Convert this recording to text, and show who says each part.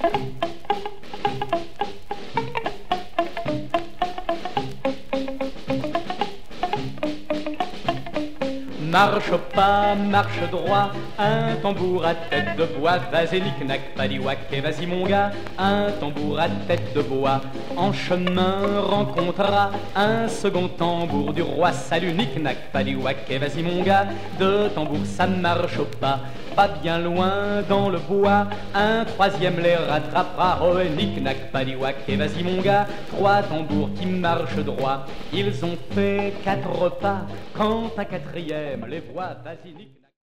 Speaker 1: Marche pas, marche droit, un tambour à tête de bois. Vas-y, knick-knack, padiouac, et vas-y mon gars, un tambour à tête de bois. En chemin rencontrera un second tambour du roi. Salut, knick-knack, padiouac, et vas-y mon gars, deux tambours ça marche pas. Pas bien loin dans le bois, un troisième les rattrapera. Oh, knick-knack, padiouac, et vas-y mon gars, trois tambours qui marchent droit. Ils ont fait 4 pas, quand un quatrième les voit, vas-y, knick-knack.